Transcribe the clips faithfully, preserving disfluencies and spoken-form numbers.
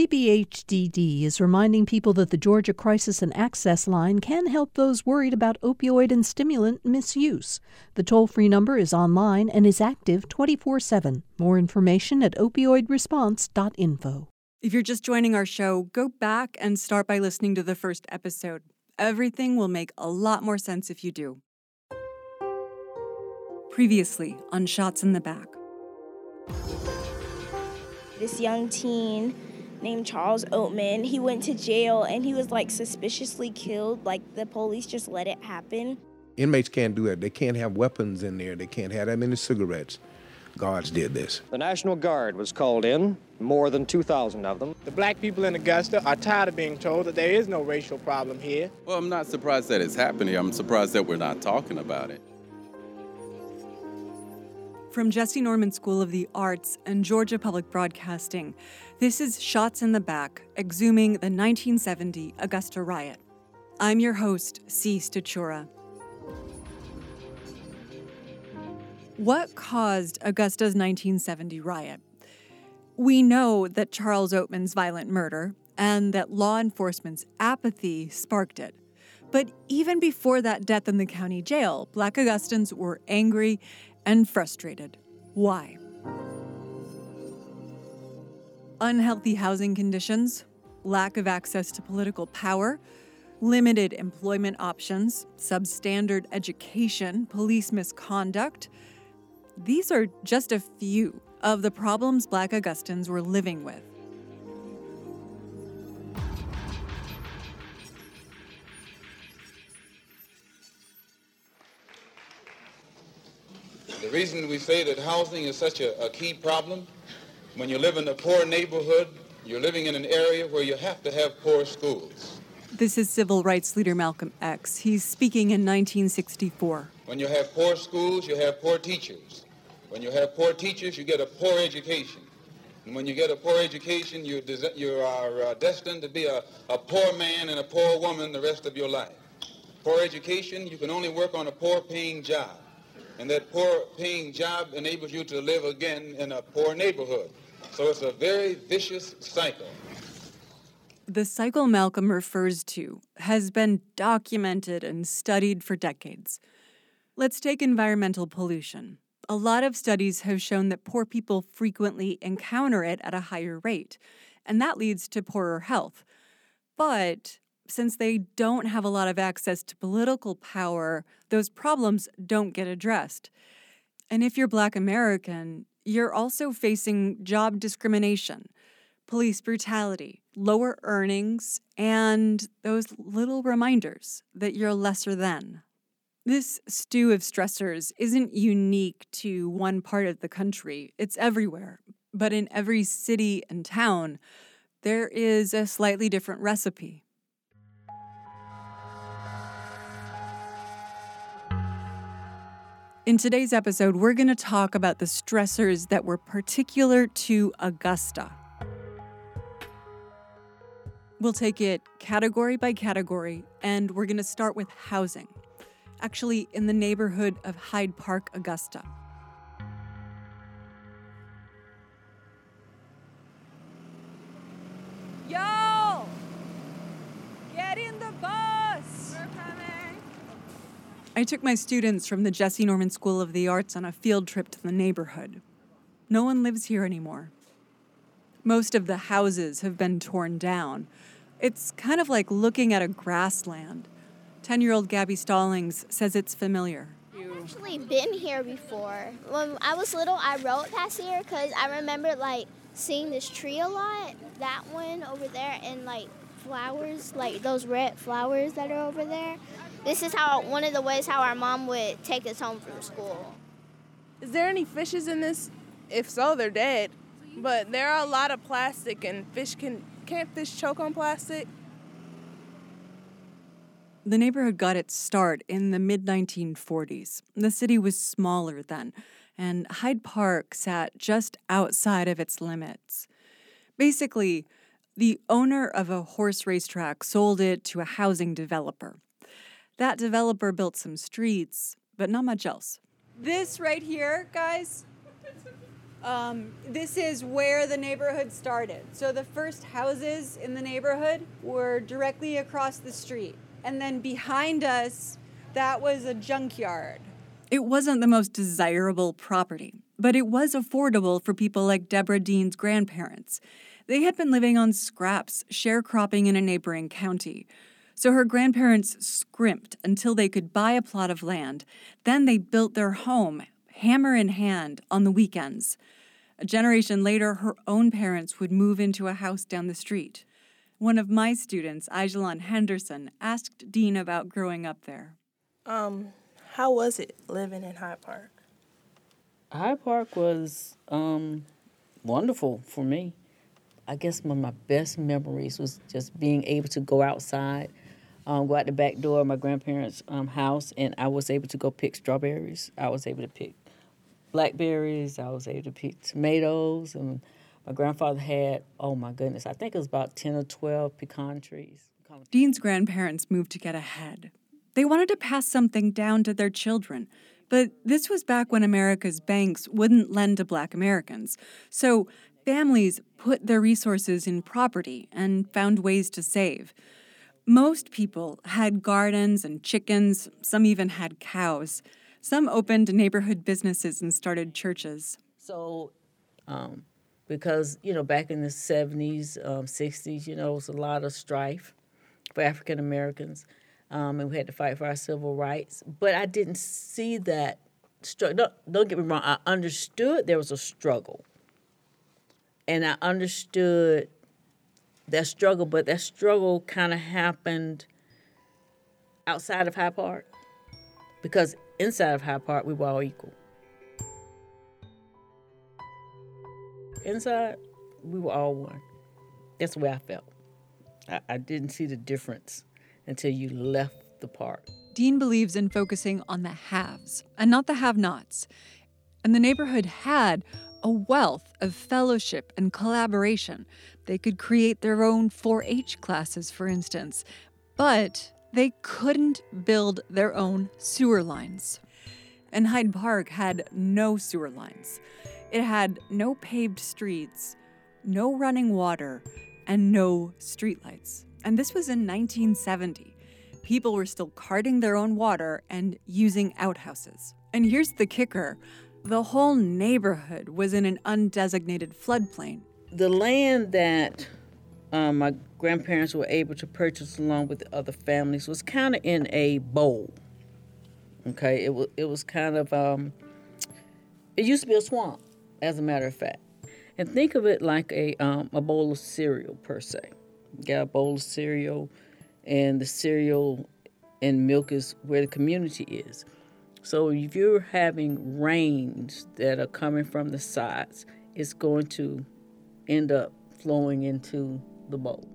C B H D D is reminding people that the Georgia Crisis and Access Line can help those worried about opioid and stimulant misuse. The toll-free number is online and is active twenty-four seven. More information at opioid response dot info. If you're just joining our show, go back and start by listening to the first episode. Everything will make a lot more sense if you do. Previously on Shots in the Back. This young teen named Charles Oatman, he went to jail and he was like suspiciously killed. Like the police just let it happen. Inmates can't do that. They can't have weapons in there. They can't have that many cigarettes. Guards did this. The National Guard was called in, more than two thousand of them. The black people in Augusta are tired of being told that there is no racial problem here. Well, I'm not surprised that it's happening. I'm surprised that we're not talking about it. From Jesse Norman School of the Arts and Georgia Public Broadcasting, this is Shots in the Back, exhuming the nineteen seventy Augusta riot. I'm your host, C. Stachura. What caused Augusta's nineteen seventy riot? We know that Charles Oatman's violent murder and that law enforcement's apathy sparked it. But even before that death in the county jail, Black Augustans were angry and frustrated. Why? Unhealthy housing conditions, lack of access to political power, limited employment options, substandard education, police misconduct. These are just a few of the problems Black Augustans were living with. The reason we say that housing is such a, a key problem, when you live in a poor neighborhood, you're living in an area where you have to have poor schools. This is civil rights leader Malcolm X. He's speaking in nineteen sixty-four. When you have poor schools, you have poor teachers. When you have poor teachers, you get a poor education. And when you get a poor education, you, des- you are uh, destined to be a, a poor man and a poor woman the rest of your life. Poor education, you can only work on a poor-paying job. And that poor-paying job enables you to live again in a poor neighborhood. So it's a very vicious cycle. The cycle Malcolm refers to has been documented and studied for decades. Let's take environmental pollution. A lot of studies have shown that poor people frequently encounter it at a higher rate, and that leads to poorer health. But since they don't have a lot of access to political power, those problems don't get addressed. And if you're Black American, you're also facing job discrimination, police brutality, lower earnings, and those little reminders that you're lesser than. This stew of stressors isn't unique to one part of the country. It's everywhere. But in every city and town, there is a slightly different recipe. In today's episode, we're going to talk about the stressors that were particular to Augusta. We'll take it category by category, and we're going to start with housing. Actually, in the neighborhood of Hyde Park, Augusta. Yo! Get in the bus! We're coming! I took my students from the Jesse Norman School of the Arts on a field trip to the neighborhood. No one lives here anymore. Most of the houses have been torn down. It's kind of like looking at a grassland. Ten-year-old Gabby Stallings says it's familiar. I've actually been here before. When I was little, I rode past here because I remember, like, seeing this tree a lot. That one over there, and, like, flowers, like those red flowers that are over there. This is how one of the ways how our mom would take us home from school. Is there any fishes in this? If so, they're dead. But there are a lot of plastic, and fish can can't fish choke on plastic? The neighborhood got its start in the mid nineteen forties. The city was smaller then, and Hyde Park sat just outside of its limits. Basically, the owner of a horse racetrack sold it to a housing developer. That developer built some streets, but not much else. This right here, guys, Um, this is where the neighborhood started. So the first houses in the neighborhood were directly across the street. And then behind us, that was a junkyard. It wasn't the most desirable property, but it was affordable for people like Deborah Dean's grandparents. They had been living on scraps, sharecropping in a neighboring county. So her grandparents scrimped until they could buy a plot of land. Then they built their home, hammer in hand, on the weekends. A generation later, her own parents would move into a house down the street. One of my students, Aijalon Henderson, asked Dean about growing up there. Um, how was it living in Hyde Park? Hyde Park was um, wonderful for me. I guess one of my best memories was just being able to go outside, um, go out the back door of my grandparents' um, house, and I was able to go pick strawberries. I was able to pick blackberries. I was able to pick tomatoes. And my grandfather had, oh my goodness, I think it was about ten or twelve pecan trees. Dean's grandparents moved to get ahead. They wanted to pass something down to their children. But this was back when America's banks wouldn't lend to Black Americans. So families put their resources in property and found ways to save. Most people had gardens and chickens. Some even had cows. Some opened neighborhood businesses and started churches. So, um, because, you know, back in the seventies, um, sixties, you know, it was a lot of strife for African Americans, um, and we had to fight for our civil rights. But I didn't see that struggle. Don't, don't get me wrong. I understood there was a struggle. And I understood that struggle, but that struggle kind of happened outside of Hyde Park. Because inside of Hyde Park, we were all equal. Inside, we were all one. That's the way I felt. I, I didn't see the difference until you left the park. Dean believes in focusing on the haves and not the have-nots. And the neighborhood had a wealth of fellowship and collaboration. They could create their own four H classes, for instance, but they couldn't build their own sewer lines. And Hyde Park had no sewer lines. It had no paved streets, no running water, and no streetlights. And this was in nineteen seventy. People were still carting their own water and using outhouses. And here's the kicker. The whole neighborhood was in an undesignated floodplain. The land that um, my grandparents were able to purchase along with the other families was kind of in a bowl. Okay, it was it was kind of um, it used to be a swamp, as a matter of fact. And think of it like a um, a bowl of cereal per se. You got a bowl of cereal, and the cereal and milk is where the community is. So if you're having rains that are coming from the sides, it's going to end up flowing into the bowl.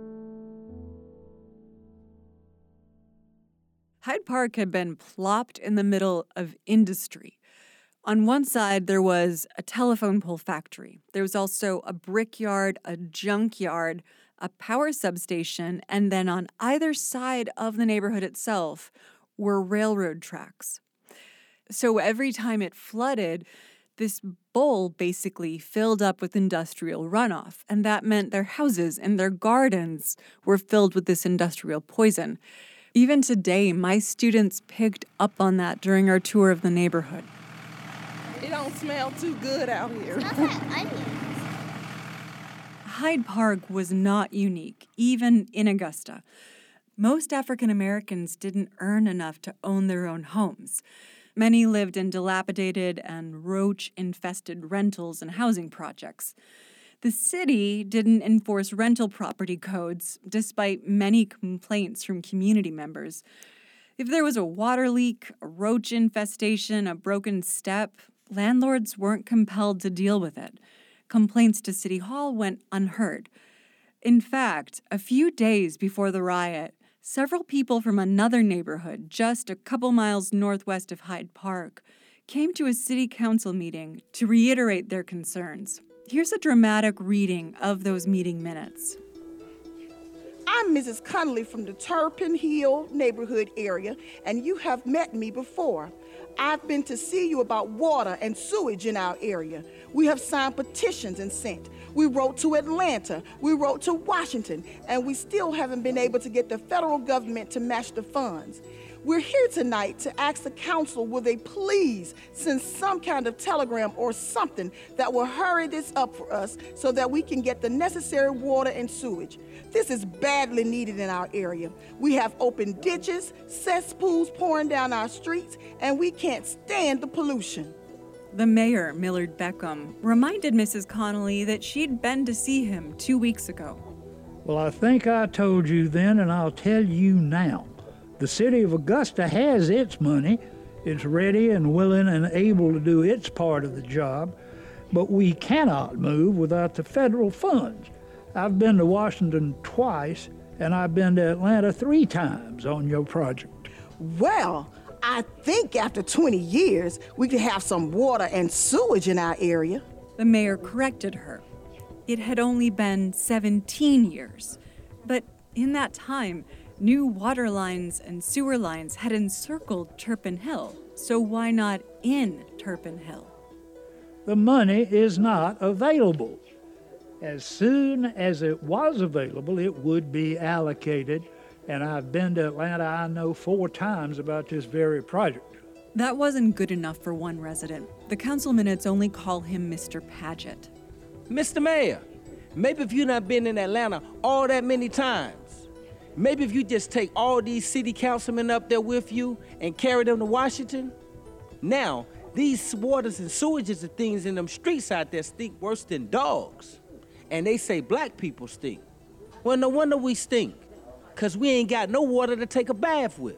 Hyde Park had been plopped in the middle of industry. On one side, there was a telephone pole factory. There was also a brickyard, a junkyard, a power substation, and then on either side of the neighborhood itself were railroad tracks. So every time it flooded, this bowl basically filled up with industrial runoff, and that meant their houses and their gardens were filled with this industrial poison. Even today, my students picked up on that during our tour of the neighborhood. It don't smell too good out here. Smells like onions. Hyde Park was not unique, even in Augusta. Most African Americans didn't earn enough to own their own homes. Many lived in dilapidated and roach-infested rentals and housing projects. The city didn't enforce rental property codes, despite many complaints from community members. If there was a water leak, a roach infestation, a broken step, landlords weren't compelled to deal with it. Complaints to City Hall went unheard. In fact, a few days before the riot, several people from another neighborhood, just a couple miles northwest of Hyde Park, came to a city council meeting to reiterate their concerns. Here's a dramatic reading of those meeting minutes. I'm Missus Connolly from the Turpin Hill neighborhood area, and you have met me before. I've been to see you about water and sewage in our area. We have signed petitions and sent. We wrote to Atlanta, we wrote to Washington, and we still haven't been able to get the federal government to match the funds. We're here tonight to ask the council, will they please send some kind of telegram or something that will hurry this up for us so that we can get the necessary water and sewage. This is badly needed in our area. We have open ditches, cesspools pouring down our streets, and we can't stand the pollution. The mayor, Millard Beckham, reminded Missus Connolly that she'd been to see him two weeks ago. Well, I think I told you then, and I'll tell you now. The city of Augusta has its money. It's ready and willing and able to do its part of the job, but we cannot move without the federal funds. I've been to Washington twice, and I've been to Atlanta three times on your project. Well, I think after twenty years, we could have some water and sewage in our area. The mayor corrected her. It had only been seventeen years, but in that time, new water lines and sewer lines had encircled Turpin Hill, so why not in Turpin Hill? The money is not available. As soon as it was available, it would be allocated, and I've been to Atlanta, I know, four times about this very project. That wasn't good enough for one resident. The council minutes only call him Mister Paget. Mister Mayor, maybe if you've not been in Atlanta all that many times, maybe if you just take all these city councilmen up there with you and carry them to Washington. Now, these waters and sewages and things in them streets out there stink worse than dogs. And they say black people stink. Well, no wonder we stink, because we ain't got no water to take a bath with.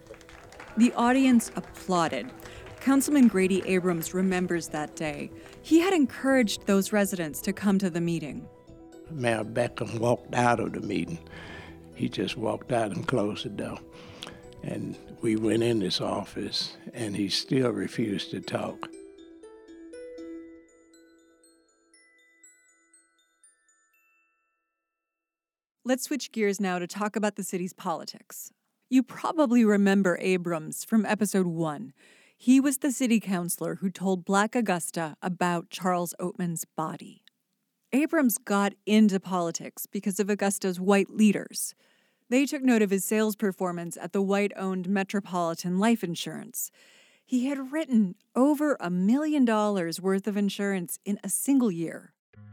The audience applauded. Councilman Grady Abrams remembers that day. He had encouraged those residents to come to the meeting. Mayor Beckham walked out of the meeting. He just walked out and closed the door. And we went in his office, and he still refused to talk. Let's switch gears now to talk about the city's politics. You probably remember Abrams from episode one. He was the city councilor who told Black Augusta about Charles Oatman's body. Abrams got into politics because of Augusta's white leaders. They took note of his sales performance at the white-owned Metropolitan Life Insurance. He had written over a million dollars worth of insurance in a single year.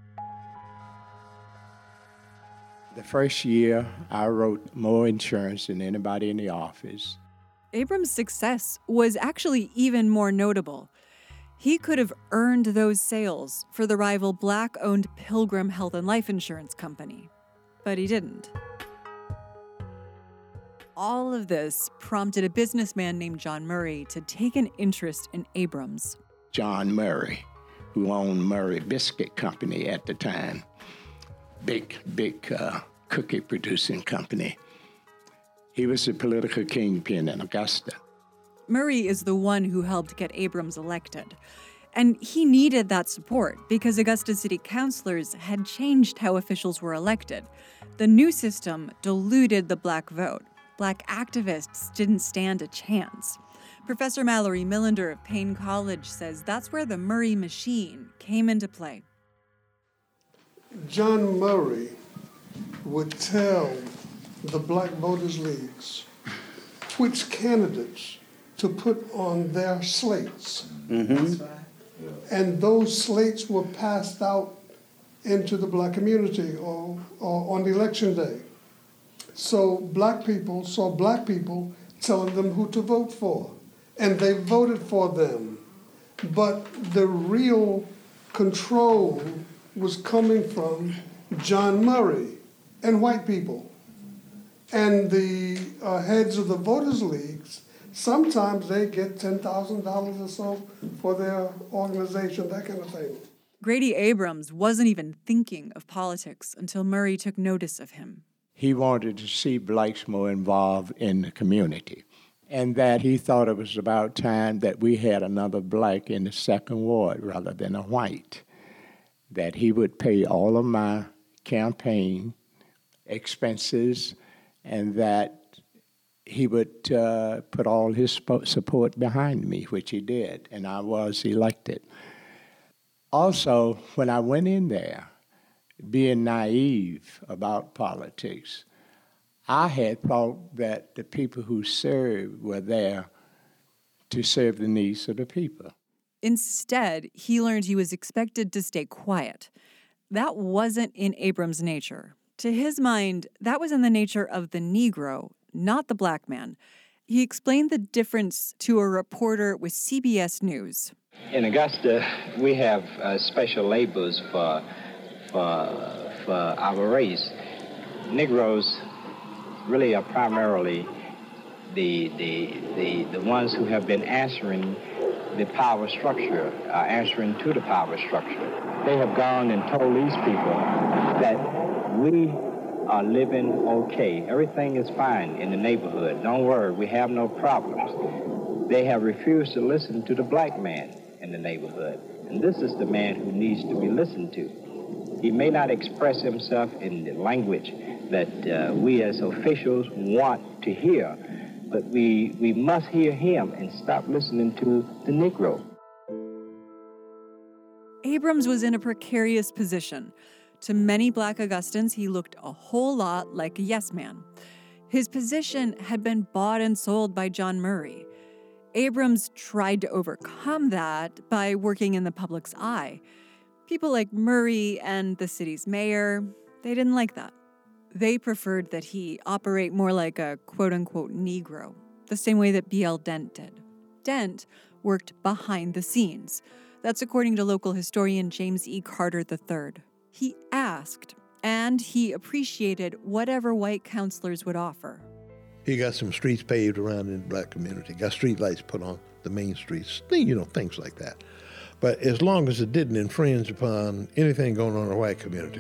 The first year, I wrote more insurance than anybody in the office. Abrams' success was actually even more notable. He could have earned those sales for the rival black-owned Pilgrim Health and Life Insurance Company, but he didn't. All of this prompted a businessman named John Murray to take an interest in Abrams. John Murray, who owned Murray Biscuit Company at the time, big, big uh, cookie-producing company. He was the political kingpin in Augusta. Murray is the one who helped get Abrams elected. And he needed that support because Augusta city councilors had changed how officials were elected. The new system diluted the black vote. Black activists didn't stand a chance. Professor Mallory Millender of Payne College says that's where the Murray machine came into play. John Murray would tell the Black Voters Leagues which candidates to put on their slates. Mm-hmm. And those slates were passed out into the black community or, or on election day. So black people saw black people telling them who to vote for, and they voted for them. But the real control was coming from John Murray and white people. And the uh, heads of the voters' leagues, sometimes they get ten thousand dollars or so for their organization, that kind of thing. Grady Abrams wasn't even thinking of politics until Murray took notice of him. He wanted to see blacks more involved in the community, and that he thought it was about time that we had another black in the second ward rather than a white, that he would pay all of my campaign expenses, and that he would uh, put all his support behind me, which he did, and I was elected. Also, when I went in there, being naive about politics, I had thought that the people who served were there to serve the needs of the people. Instead, he learned he was expected to stay quiet. That wasn't in Abrams' nature. To his mind, that was in the nature of the Negro, not the black man. He explained the difference to a reporter with C B S News. In Augusta, we have uh, special labels for, for, for our race. Negroes really are primarily the, the, the, the ones who have been answering the power structure, uh, answering to the power structure. They have gone and told these people that we are living okay. Everything is fine in the neighborhood. Don't worry, we have no problems. They have refused to listen to the black man in the neighborhood. And this is the man who needs to be listened to. He may not express himself in the language that uh, we as officials want to hear, but we, we must hear him and stop listening to the Negro. Abrams was in a precarious position. To many black Augustans, he looked a whole lot like a yes man. His position had been bought and sold by John Murray. Abrams tried to overcome that by working in the public's eye. People like Murray and the city's mayor, they didn't like that. They preferred that he operate more like a quote-unquote Negro, the same way that B L Dent did. Dent worked behind the scenes. That's according to local historian James E. Carter the third. He asked, and he appreciated whatever white counselors would offer. He got some streets paved around in the black community, got street lights put on the main streets, you know, things like that. But as long as it didn't infringe upon anything going on in the white community.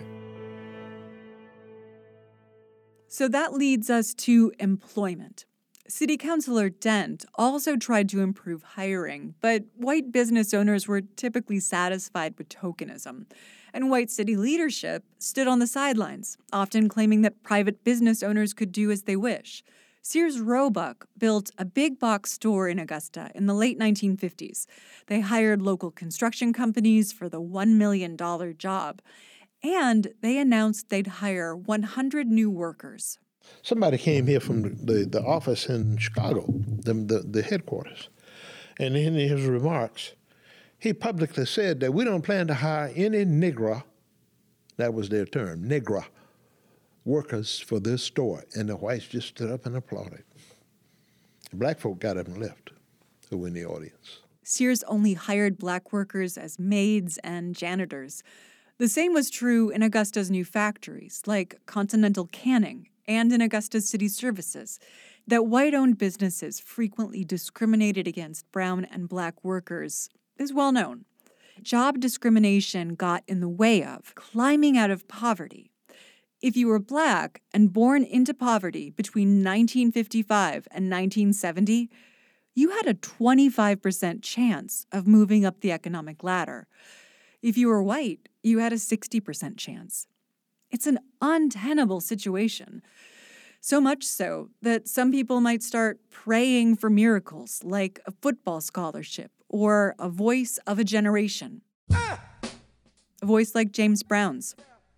So that leads us to employment. City Councilor Dent also tried to improve hiring, but white business owners were typically satisfied with tokenism. And white city leadership stood on the sidelines, often claiming that private business owners could do as they wish. Sears Roebuck built a big box store in Augusta in the late nineteen fifties. They hired local construction companies for the one million dollars job, and they announced they'd hire one hundred new workers. Somebody came here from the, the office in Chicago, the, the, the headquarters, and in his remarks, he publicly said that we don't plan to hire any Negro, that was their term, Negro, workers for this store. And the whites just stood up and applauded. The black folk got up and left, who were in the audience. Sears only hired black workers as maids and janitors. The same was true in Augusta's new factories, like Continental Canning, and in Augusta's city services. That white-owned businesses frequently discriminated against brown and black workers is well known. Job discrimination got in the way of climbing out of poverty. If you were black and born into poverty between nineteen fifty-five and nineteen seventy, you had a twenty-five percent chance of moving up the economic ladder. If you were white, you had a sixty percent chance. It's an untenable situation. So much so that some people might start praying for miracles like a football scholarship or a voice of a generation. A voice like James Brown's.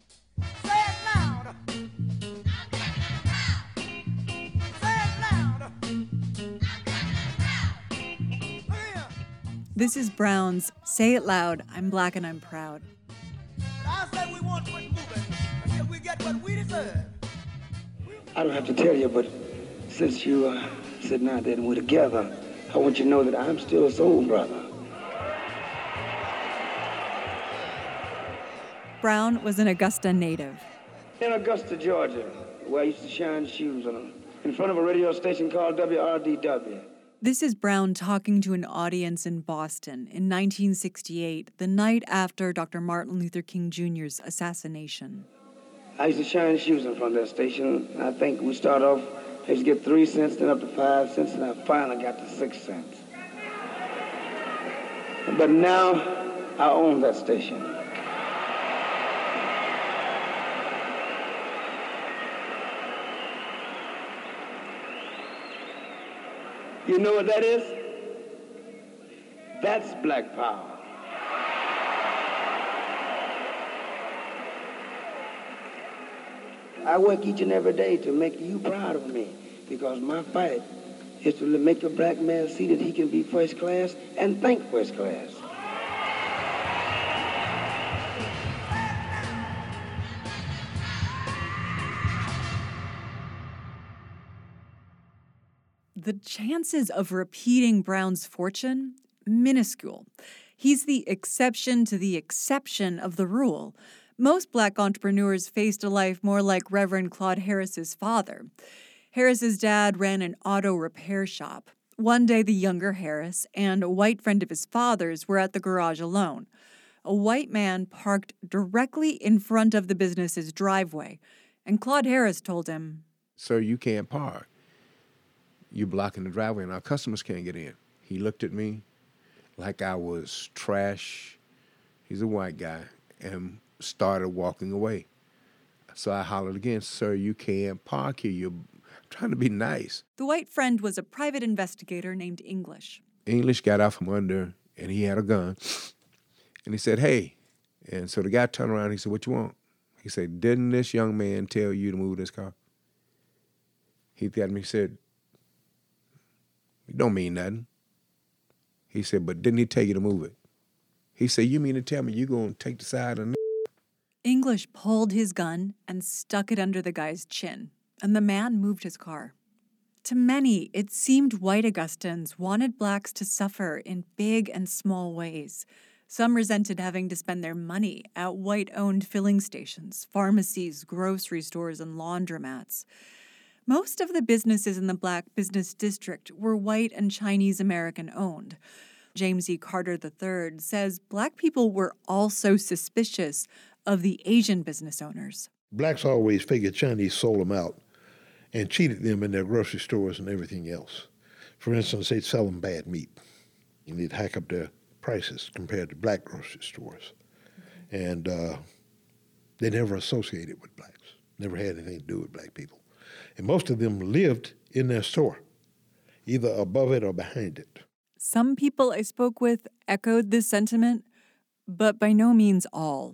This is Brown's Say It Loud, I'm Black and I'm Proud. I say we want to quit moving until we get what we deserve. I don't have to tell you, but since you are uh, sitting out there and we're together, I want you to know that I'm still a soul brother. Brown was an Augusta native. In Augusta, Georgia, where I used to shine shoes on, in front of a radio station called W R D W. This is Brown talking to an audience in Boston in nineteen sixty-eight, the night after Doctor Martin Luther King Junior's assassination. I used to shine shoes in front of that station. I think we started off, I used to get three cents, then up to five cents, and I finally got to six cents. But now, I own that station. You know what that is? That's black power. I work each and every day to make you proud of me, because my fight is to make a black man see that he can be first class and think first class. The chances of repeating Brown's fortune? Minuscule. He's the exception to the exception of the rule. Most black entrepreneurs faced a life more like Reverend Claude Harris's father. Harris's dad ran an auto repair shop. One day, the younger Harris and a white friend of his father's were at the garage alone. A white man parked directly in front of the business's driveway, and Claude Harris told him, "Sir, you can't park. You're blocking the driveway and our customers can't get in." He looked at me like I was trash. He's a white guy, and started walking away. So I hollered again, "Sir, you can't park here. You're trying to be nice." The white friend was a private investigator named English. English got out from under, and he had a gun. And he said, "Hey." And so the guy turned around and he said, "What you want?" He said, "Didn't this young man tell you to move this car?" He looked at me and said, "It don't mean nothing." He said, "But didn't he tell you to move it?" He said, "You mean to tell me you're going to take the side of the?" English pulled his gun and stuck it under the guy's chin, and the man moved his car. To many, it seemed white Augustans wanted blacks to suffer in big and small ways. Some resented having to spend their money at white-owned filling stations, pharmacies, grocery stores, and laundromats. Most of the businesses in the black business district were white and Chinese American owned. James E. Carter the third says black people were also suspicious of the Asian business owners. Blacks always figured Chinese sold them out and cheated them in their grocery stores and everything else. For instance, they'd sell them bad meat, and they'd hack up their prices compared to black grocery stores. And uh, they never associated with blacks, never had anything to do with black people. And most of them lived in their store, either above it or behind it. Some people I spoke with echoed this sentiment, but by no means all.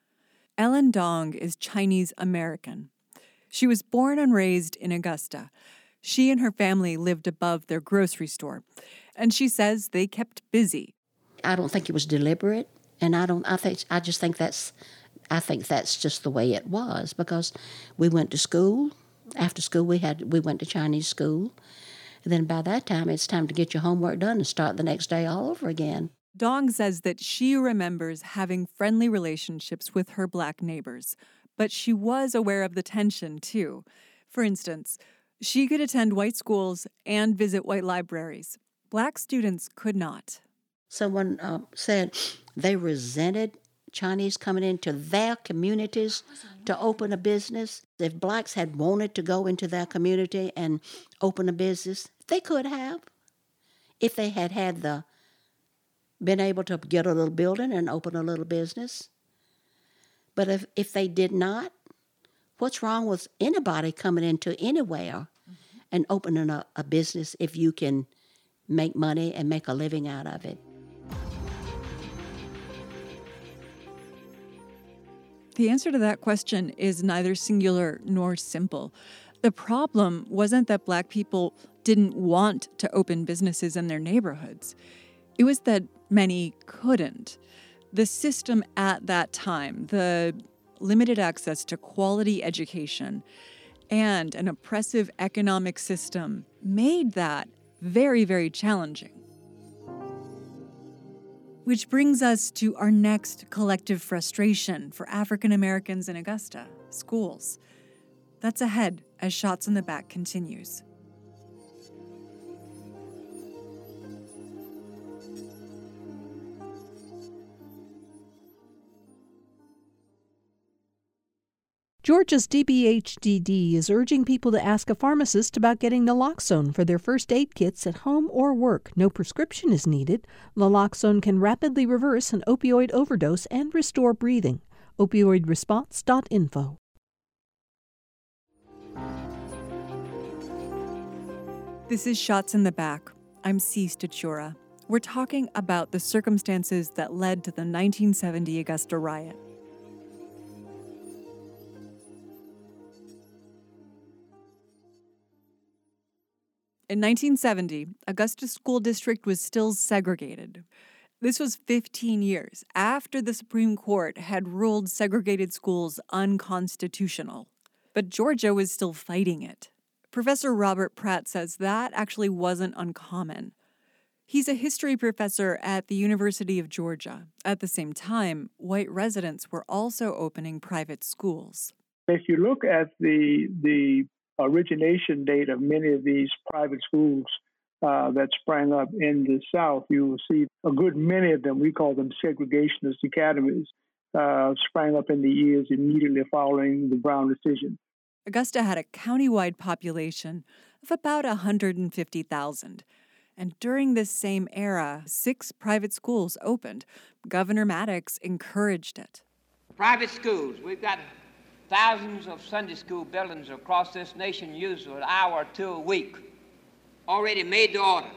Ellen Dong is Chinese American. She was born and raised in Augusta. She and her family lived above their grocery store, and she says they kept busy. I don't think it was deliberate, and I don't. I think I just think that's. I think that's just the way it was, because we went to school. After school, we had we went to Chinese school. And then by that time, it's time to get your homework done and start the next day all over again. Dong says that she remembers having friendly relationships with her black neighbors, but she was aware of the tension, too. For instance, she could attend white schools and visit white libraries. Black students could not. Someone uh, said they resented Chinese coming into their communities to open a business. If blacks had wanted to go into their community and open a business, they could have. If they had had the, been able to get a little building and open a little business. But if, if they did not, what's wrong with anybody coming into anywhere mm-hmm. and opening a, a business if you can make money and make a living out of it? The answer to that question is neither singular nor simple. The problem wasn't that black people didn't want to open businesses in their neighborhoods. It was that many couldn't. The system at that time, the limited access to quality education and an oppressive economic system, made that very, very challenging. Which brings us to our next collective frustration for African Americans in Augusta, schools. That's ahead as Shots in the Back continues. Georgia's D B H D D is urging people to ask a pharmacist about getting naloxone for their first aid kits at home or work. No prescription is needed. Naloxone can rapidly reverse an opioid overdose and restore breathing. opioid response dot info. This is Shots in the Back. I'm C. Stachura. We're talking about the circumstances that led to the nineteen seventy Augusta riot. In nineteen seventy, Augusta School District was still segregated. This was fifteen years after the Supreme Court had ruled segregated schools unconstitutional. But Georgia was still fighting it. Professor Robert Pratt says that actually wasn't uncommon. He's a history professor at the University of Georgia. At the same time, white residents were also opening private schools. If you look at the the origination date of many of these private schools uh, that sprang up in the South, you will see a good many of them, we call them segregationist academies, uh, sprang up in the years immediately following the Brown decision. Augusta had a countywide population of about one hundred fifty thousand. And during this same era, six private schools opened. Governor Maddox encouraged it. Private schools, we've got thousands of Sunday school buildings across this nation used an hour or two a week. Already made the order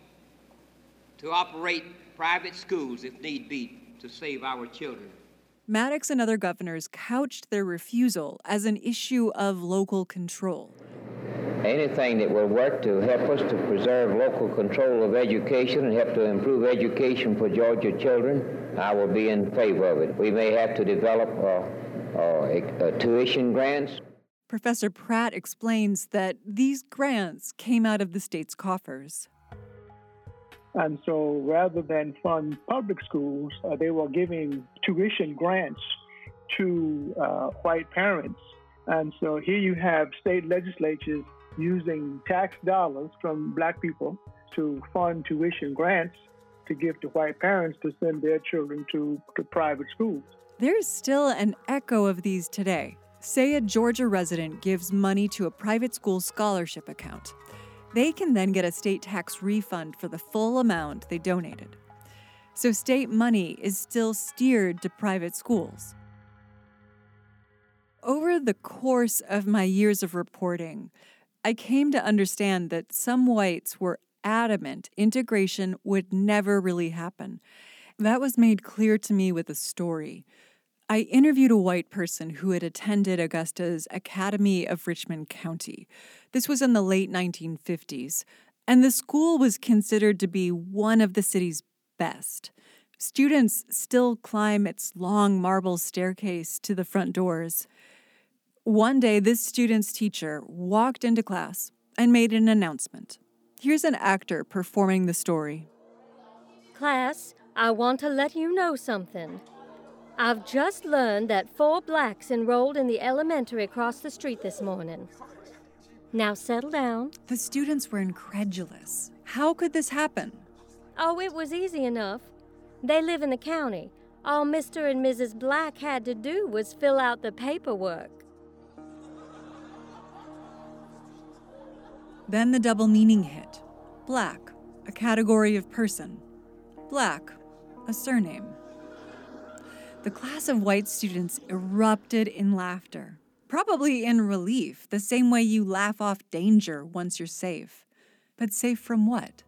to operate private schools if need be to save our children. Maddox and other governors couched their refusal as an issue of local control. Anything that will work to help us to preserve local control of education and help to improve education for Georgia children, I will be in favor of it. We may have to develop uh, uh, uh, tuition grants. Professor Pratt explains that these grants came out of the state's coffers. And so rather than fund public schools, uh, they were giving tuition grants to uh, white parents. And so here you have state legislatures using tax dollars from black people to fund tuition grants to give to white parents to send their children to, to private schools. There's still an echo of these today. Say a Georgia resident gives money to a private school scholarship account. They can then get a state tax refund for the full amount they donated. So state money is still steered to private schools. Over the course of my years of reporting, I came to understand that some whites were adamant integration would never really happen. That was made clear to me with a story. I interviewed a white person who had attended Augusta's Academy of Richmond County. This was in the late nineteen fifties, and the school was considered to be one of the city's best. Students still climb its long marble staircase to the front doors. One day, this student's teacher walked into class and made an announcement. Here's an actor performing the story. Class, I want to let you know something. I've just learned that four blacks enrolled in the elementary across the street this morning. Now settle down. The students were incredulous. How could this happen? Oh, it was easy enough. They live in the county. All Mister and Missus Black had to do was fill out the paperwork. Then the double meaning hit. Black, a category of person. Black, a surname. The class of white students erupted in laughter, probably in relief, the same way you laugh off danger once you're safe. But safe from what?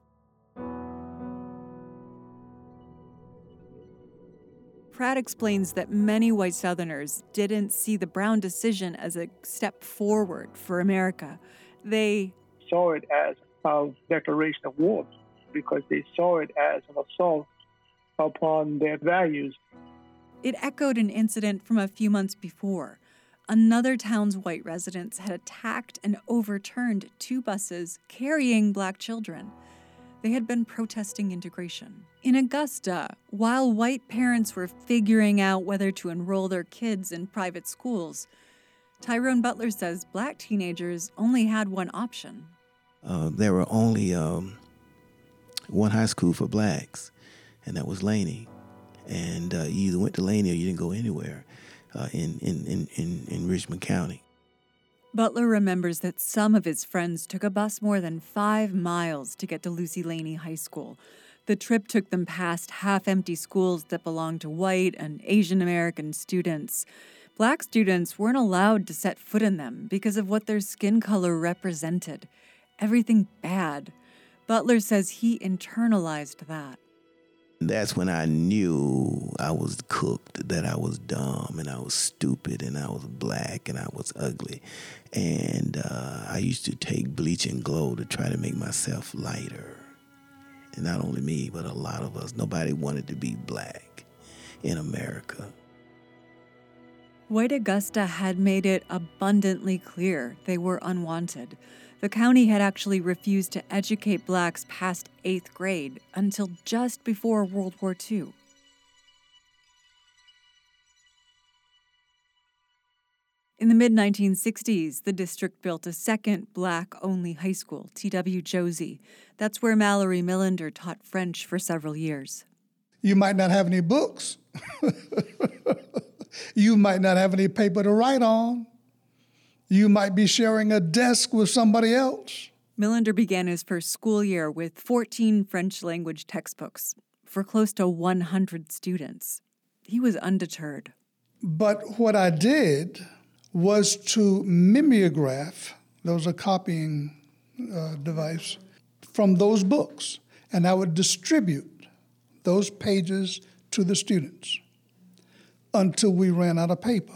Pratt explains that many white Southerners didn't see the Brown decision as a step forward for America. They saw it as a declaration of war because they saw it as an assault upon their values. It echoed an incident from a few months before. Another town's white residents had attacked and overturned two buses carrying black children. They had been protesting integration. In Augusta, while white parents were figuring out whether to enroll their kids in private schools, Tyrone Butler says black teenagers only had one option. Uh, there were only um, one high school for blacks, and that was Laney. And uh, you either went to Laney or you didn't go anywhere uh, in, in, in, in, in Richmond County. Butler remembers that some of his friends took a bus more than five miles to get to Lucy Laney High School. The trip took them past half-empty schools that belonged to white and Asian American students. Black students weren't allowed to set foot in them because of what their skin color represented. Everything bad. Butler says he internalized that. That's when I knew I was cooked, that I was dumb and I was stupid and I was black and I was ugly. And uh, I used to take bleach and glow to try to make myself lighter. And not only me, but a lot of us. Nobody wanted to be black in America. White Augusta had made it abundantly clear they were unwanted. The county had actually refused to educate blacks past eighth grade until just before World War Two. In the mid nineteen sixties, the district built a second black-only high school, T W Josie. That's where Mallory Millender taught French for several years. You might not have any books. You might not have any paper to write on. You might be sharing a desk with somebody else. Millender began his first school year with fourteen French language textbooks for close to one hundred students. He was undeterred. But what I did was to mimeograph, those are copying uh, device, from those books. And I would distribute those pages to the students until we ran out of paper.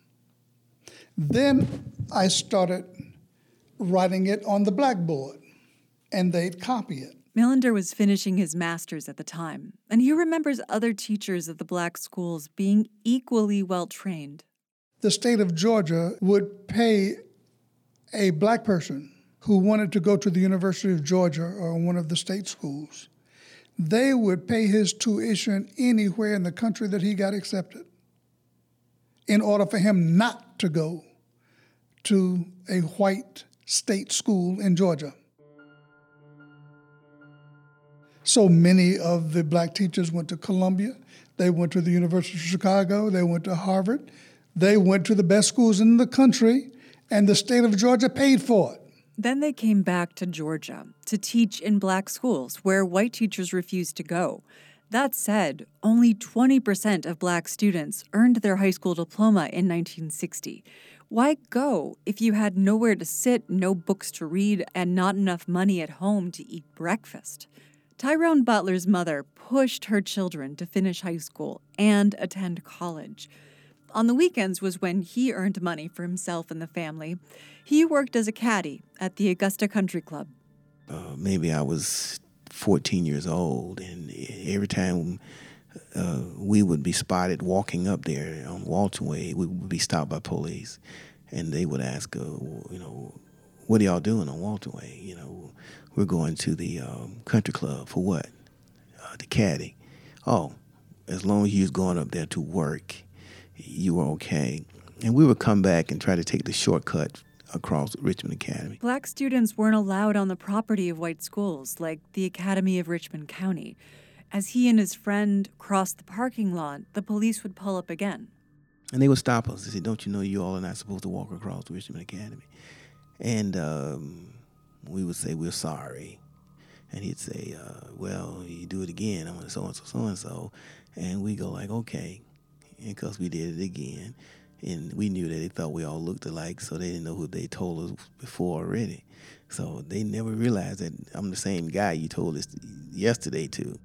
Then I started writing it on the blackboard, and they'd copy it. Millender was finishing his master's at the time, and he remembers other teachers at the black schools being equally well-trained. The state of Georgia would pay a black person who wanted to go to the University of Georgia or one of the state schools. They would pay his tuition anywhere in the country that he got accepted in order for him not to go to a white state school in Georgia. So many of the black teachers went to Columbia. They went to the University of Chicago. They went to Harvard. They went to the best schools in the country, and the state of Georgia paid for it. Then they came back to Georgia to teach in black schools where white teachers refused to go. That said, only twenty percent of black students earned their high school diploma in nineteen sixty. Why go if you had nowhere to sit, no books to read, and not enough money at home to eat breakfast? Tyrone Butler's mother pushed her children to finish high school and attend college. On the weekends was when he earned money for himself and the family. He worked as a caddy at the Augusta Country Club. Uh, maybe I was fourteen years old, and every time uh, we would be spotted walking up there on Walter Way, we would be stopped by police, and they would ask, uh, you know, what are y'all doing on Walter Way? You know, we're going to the um, country club. For what? Uh, the caddy. Oh, as long as you was going up there to work, you were okay. And we would come back and try to take the shortcut across Richmond Academy. Black students weren't allowed on the property of white schools, like the Academy of Richmond County. As he and his friend crossed the parking lot, the police would pull up again. And they would stop us. They said, don't you know you all are not supposed to walk across Richmond Academy? And um, we would say, we're sorry. And he'd say, uh, well, you do it again, I'm going to so-and-so, so-and-so. And we go like, okay. And because we did it again. And we knew that they thought we all looked alike, so they didn't know who they told us before already. So they never realized that I'm the same guy you told us yesterday to.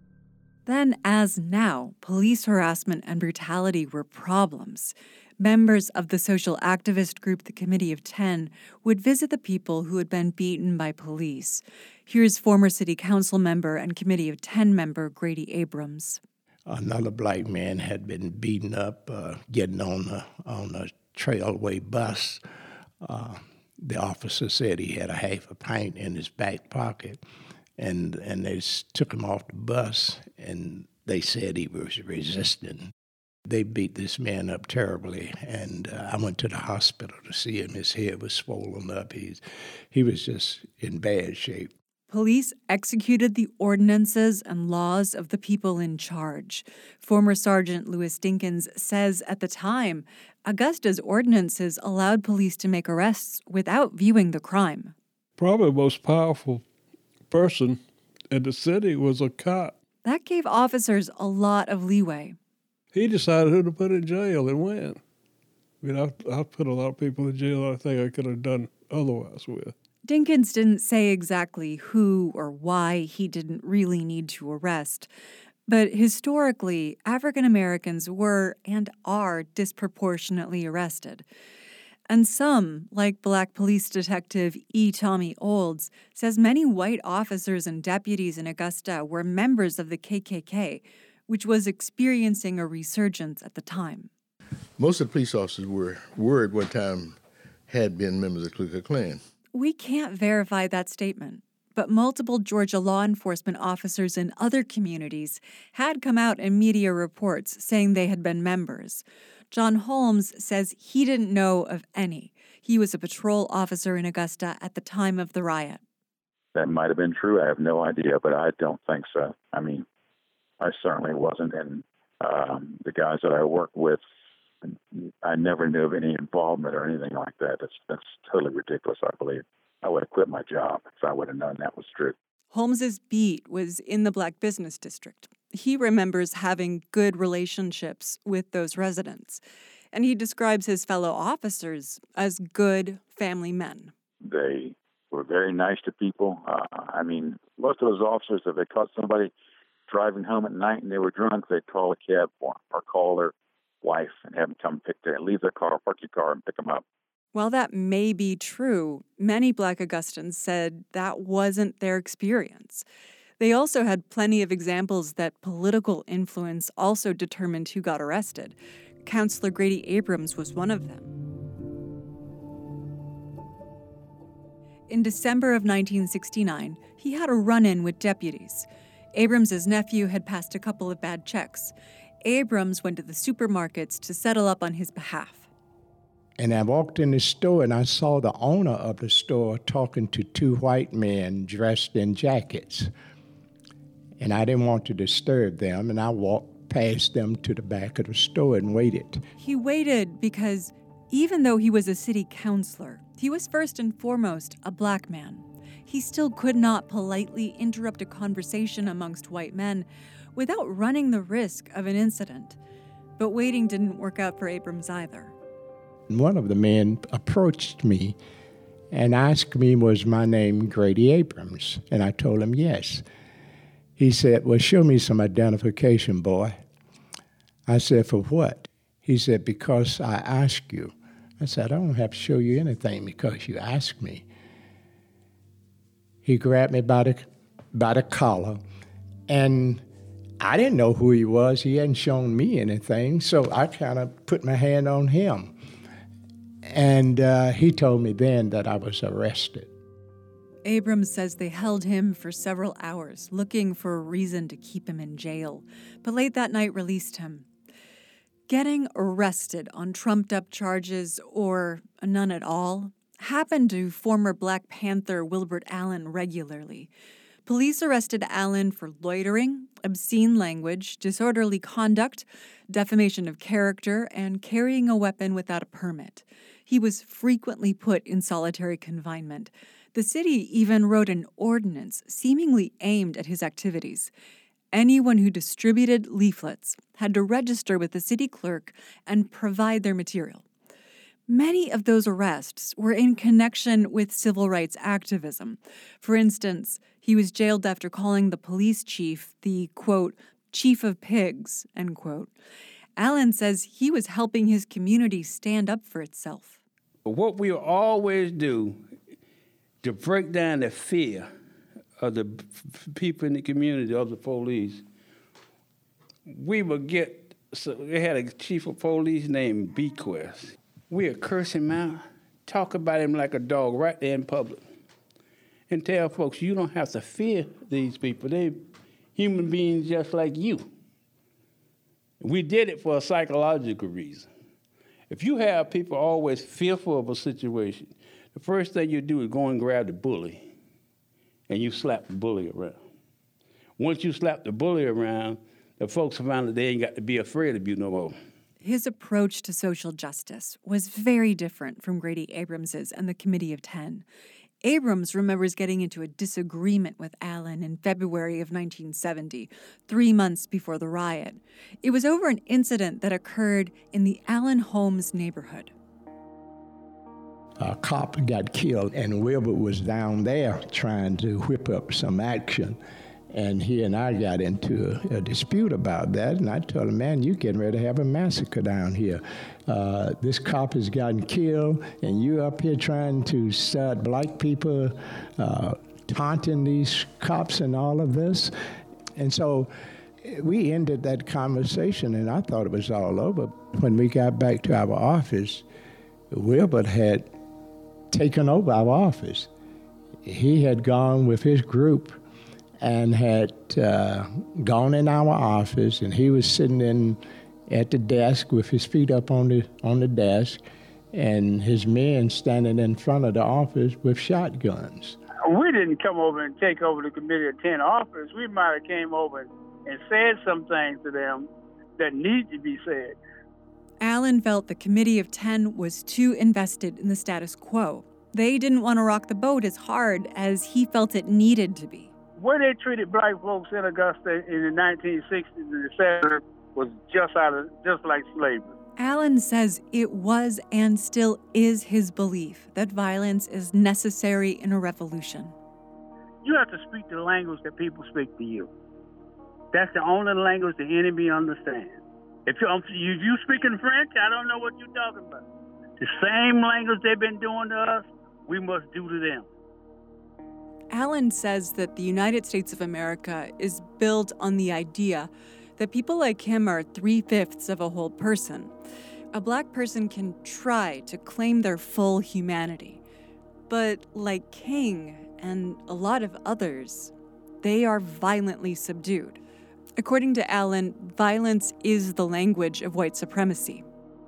Then, as now, police harassment and brutality were problems. Members of the social activist group, the Committee of Ten, would visit the people who had been beaten by police. Here's former city council member and Committee of Ten member Grady Abrams. Another black man had been beaten up, uh, getting on a, on a trailway bus. Uh, the officer said he had a half a pint in his back pocket, and and they took him off the bus, and they said he was resisting. They beat this man up terribly, and uh, I went to the hospital to see him. His head was swollen up. He's, he was just in bad shape. Police executed the ordinances and laws of the people in charge. Former Sergeant Louis Dinkins says at the time, Augusta's ordinances allowed police to make arrests without viewing the crime. Probably the most powerful person in the city was a cop. That gave officers a lot of leeway. He decided who to put in jail and when. I mean, I've, I've put a lot of people in jail I think I could have done otherwise with. Dinkins didn't say exactly who or why he didn't really need to arrest, but historically, African Americans were and are disproportionately arrested. And some, like Black police detective E. Tommy Olds, says many white officers and deputies in Augusta were members of the K K K, which was experiencing a resurgence at the time. Most of the police officers were, were at one time, had been members of the Ku Klux Klan. We can't verify that statement, but multiple Georgia law enforcement officers in other communities had come out in media reports saying they had been members. John Holmes says he didn't know of any. He was a patrol officer in Augusta at the time of the riot. That might have been true. I have no idea, but I don't think so. I mean, I certainly wasn't. And um, the guys that I worked with, I never knew of any involvement or anything like that. That's, that's totally ridiculous, I believe. I would have quit my job if I would have known that was true. Holmes's beat was in the Black business district. He remembers having good relationships with those residents, and he describes his fellow officers as good family men. They were very nice to people. Uh, I mean, most of those officers, if they caught somebody driving home at night and they were drunk, they'd call a cab for them or call their wife and have them come pick their, leave their car, park your car, and pick them up. While that may be true, many Black Augustans said that wasn't their experience. They also had plenty of examples that political influence also determined who got arrested. Counselor Grady Abrams was one of them. In December of nineteen sixty-nine, he had a run-in with deputies. Abrams's nephew had passed a couple of bad checks. Abrams went to the supermarkets to settle up on his behalf. And I walked in the store and I saw the owner of the store talking to two white men dressed in jackets. And I didn't want to disturb them, and I walked past them to the back of the store and waited. He waited because even though he was a city councilor, he was first and foremost a Black man. He still could not politely interrupt a conversation amongst white men without running the risk of an incident. But waiting didn't work out for Abrams either. One of the men approached me and asked me, was my name Grady Abrams? And I told him yes. He said, well, show me some identification, boy. I said, for what? He said, because I asked you. I said, I don't have to show you anything because you asked me. He grabbed me by the, by the collar, and I didn't know who he was. He hadn't shown me anything, so I kind of put my hand on him. And uh, he told me then that I was arrested. Abrams says they held him for several hours, looking for a reason to keep him in jail, but late that night released him. Getting arrested on trumped-up charges, or none at all, happened to former Black Panther Wilbert Allen regularly. Police arrested Allen for loitering, obscene language, disorderly conduct, defamation of character, and carrying a weapon without a permit. He was frequently put in solitary confinement. The city even wrote an ordinance seemingly aimed at his activities. Anyone who distributed leaflets had to register with the city clerk and provide their material. Many of those arrests were in connection with civil rights activism. For instance, he was jailed after calling the police chief the, quote, chief of pigs, end quote. Allen says he was helping his community stand up for itself. What we always do to break down the fear of the people in the community, of the police, we would get, so they had a chief of police named Bequest. We'd curse him out, talk about him like a dog right there in public, and tell folks, you don't have to fear these people. They're human beings just like you. We did it for a psychological reason. If you have people always fearful of a situation, the first thing you do is go and grab the bully, and you slap the bully around. Once you slap the bully around, the folks found that they ain't got to be afraid of you no more. His approach to social justice was very different from Grady Abrams's and the Committee of Ten. Abrams remembers getting into a disagreement with Allen in February of nineteen seventy, three months before the riot. It was over an incident that occurred in the Allen Holmes neighborhood. a cop got killed, and Wilbert was down there trying to whip up some action. And he and I got into a, a dispute about that, and I told him, man, you're getting ready to have a massacre down here. Uh, this cop has gotten killed, and you up here trying to start black people uh, taunting these cops and all of this. And so we ended that conversation, and I thought it was all over. When we got back to our office, Wilbert had taken over our office. He had gone with his group and had uh, gone in our office, and he was sitting in at the desk with his feet up on the on the desk, and his men standing in front of the office with shotguns. We didn't come over and take over the Committee of Ten office. We might have came over and said some things to them that need to be said. Allen felt the Committee of Ten was too invested in the status quo. They didn't want to rock the boat as hard as he felt it needed to be. The way they treated black folks in Augusta in the nineteen sixties and the seventies was just out of just like slavery. Allen says it was and still is his belief that violence is necessary in a revolution. You have to speak the language that people speak to you. That's the only language the enemy understands. If you, if you speak in French, I don't know what you're talking about. The same language they've been doing to us, we must do to them. Allen says that the United States of America is built on the idea that people like him are three-fifths of a whole person. A black person can try to claim their full humanity, but like King and a lot of others, they are violently subdued. According to Allen, violence is the language of white supremacy.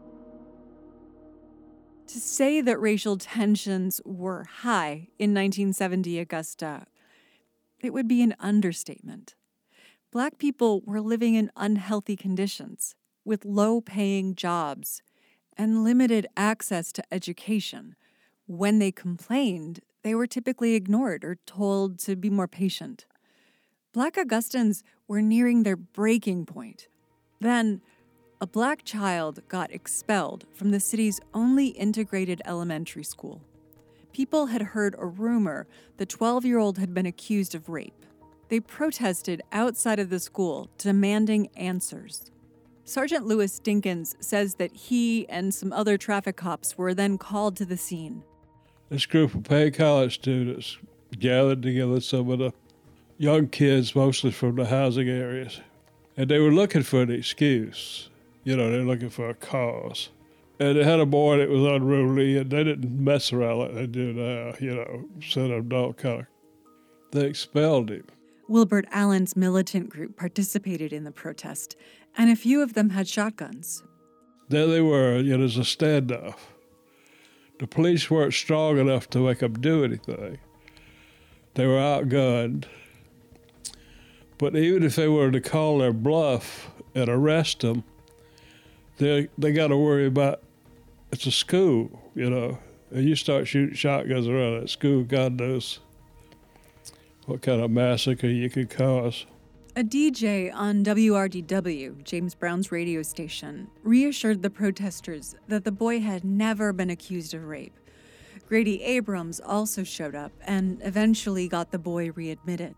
To say that racial tensions were high in nineteen seventy Augusta, it would be an understatement. Black people were living in unhealthy conditions, with low-paying jobs and limited access to education. When they complained, they were typically ignored or told to be more patient. Black Augustans were nearing their breaking point. Then, a black child got expelled from the city's only integrated elementary school. People had heard a rumor the twelve-year-old had been accused of rape. They protested outside of the school, demanding answers. Sergeant Louis Dinkins says that he and some other traffic cops were then called to the scene. This group of paid college students gathered together some of the young kids, mostly from the housing areas, and they were looking for an excuse. You know, they're looking for a cause. And they had a boy that was unruly, and they didn't mess around like they do now, you know, send him all kind of. They expelled him. Wilbert Allen's militant group participated in the protest, and a few of them had shotguns. There they were, you know, there's a standoff. The police weren't strong enough to make them do anything. They were outgunned. But even if they were to call their bluff and arrest them, they they got to worry about, it's a school, you know. And you start shooting shotguns around that school, God knows what kind of massacre you could cause. A D J on W R D W, James Brown's radio station, reassured the protesters that the boy had never been accused of rape. Grady Abrams also showed up and eventually got the boy readmitted.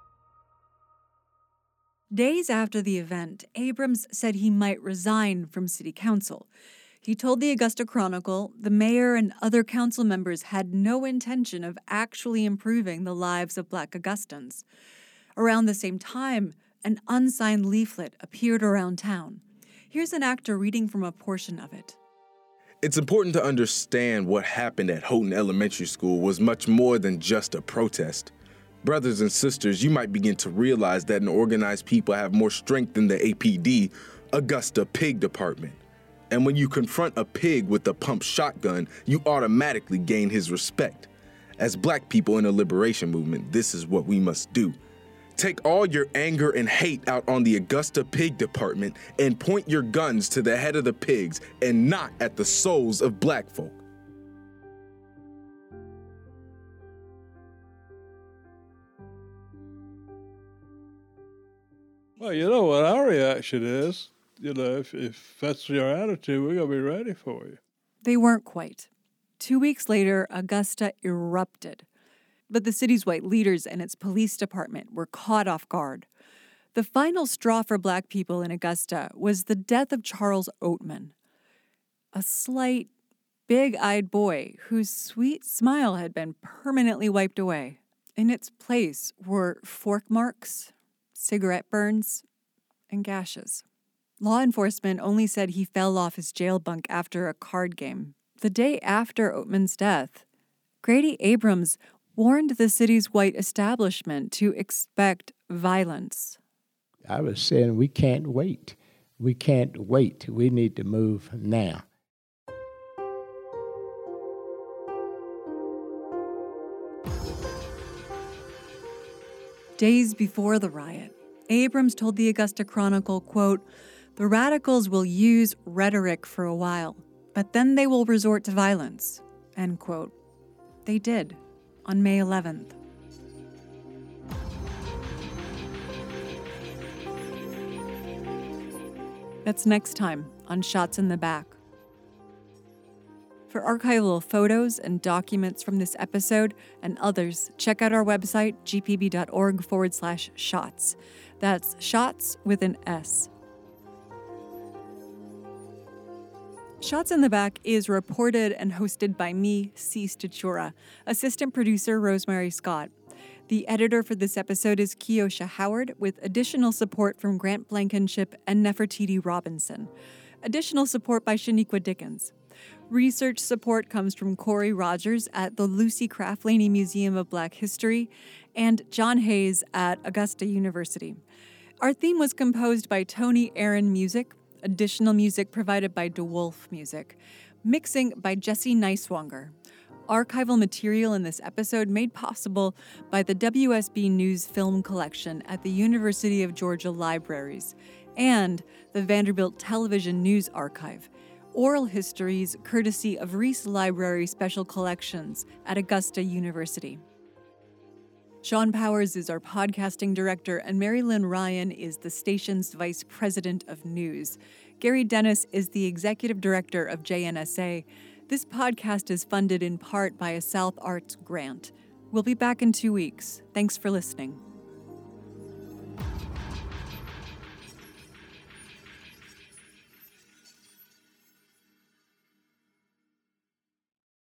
Days after the event, Abrams said he might resign from city council. He told the Augusta Chronicle the mayor and other council members had no intention of actually improving the lives of Black Augustans. Around the same time, an unsigned leaflet appeared around town. Here's an actor reading from a portion of it. It's important to understand what happened at Houghton Elementary School was much more than just a protest. Brothers and sisters, you might begin to realize that an organized people have more strength than the A P D, Augusta Pig Department. And when you confront a pig with a pump shotgun, you automatically gain his respect. As Black people in the liberation movement, this is what we must do. Take all your anger and hate out on the Augusta Pig Department and point your guns to the head of the pigs and not at the souls of Black folk. Well, you know what our reaction is. You know, if, if that's your attitude, we're going to be ready for you. They weren't quite. Two weeks later, Augusta erupted. But the city's white leaders and its police department were caught off guard. The final straw for Black people in Augusta was the death of Charles Oatman, a slight, big-eyed boy whose sweet smile had been permanently wiped away. In its place were fork marks, cigarette burns, and gashes. Law enforcement only said he fell off his jail bunk after a card game. The day after Oatman's death, Grady Abrams warned the city's white establishment to expect violence. I was saying, we can't wait. We can't wait. We need to move now. Days before the riot, Abrams told the Augusta Chronicle, quote, "The radicals will use rhetoric for a while, but then they will resort to violence," end quote. They did, on May eleventh. That's next time on Shots in the Back. For archival photos and documents from this episode and others, check out our website, gpb.org forward slash shots. That's shots with an S. Shots in the Back is reported and hosted by me, C. Stachura, assistant producer Rosemary Scott. The editor for this episode is Keosha Howard, with additional support from Grant Blankenship and Nefertiti Robinson. Additional support by Shaniqua Dickens. Research support comes from Corey Rogers at the Lucy Craft Laney Museum of Black History and John Hayes at Augusta University. Our theme was composed by Tony Aaron Music. Additional music provided by DeWolf Music. Mixing by Jesse Neiswanger. Archival material in this episode made possible by the W S B News Film Collection at the University of Georgia Libraries and the Vanderbilt Television News Archive. Oral histories courtesy of Reese Library Special Collections at Augusta University. Sean Powers is our podcasting director, and Mary Lynn Ryan is the station's vice president of news. Gary Dennis is the executive director of J N S A. This podcast is funded in part by a South Arts grant. We'll be back in two weeks. Thanks for listening.